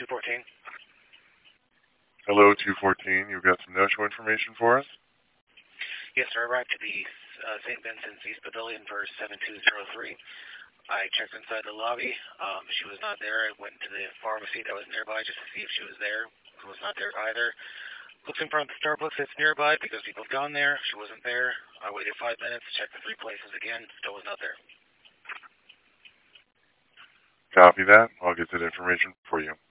214. Hello, 214. You've got some no-show information for us? Yes, sir. I arrived to the St. Vincent's East Pavilion for 7203. I checked inside the lobby. She was not there. I went to the pharmacy that was nearby just to see if she was there. She was not there either. Looked in front of the Starbucks that's nearby because people have gone there. She wasn't there. I waited 5 minutes, checked the 3 places again. Still was not there. Copy that. I'll get that information for you.